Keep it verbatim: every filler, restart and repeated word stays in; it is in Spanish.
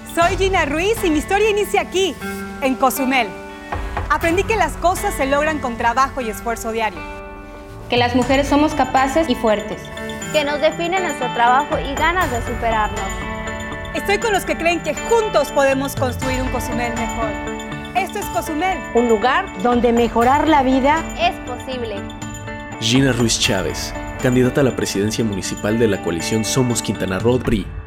Soy Gina Ruiz y mi historia inicia aquí, en Cozumel. Aprendí que las cosas se logran con trabajo y esfuerzo diario. Que las mujeres somos capaces y fuertes. Que nos define nuestro trabajo y ganas de superarnos. Estoy con los que creen que juntos podemos construir un Cozumel mejor. Esto es Cozumel. Un lugar donde mejorar la vida es posible. Gina Ruiz Chávez, candidata a la presidencia municipal de la coalición Somos Quintana Roo P R I.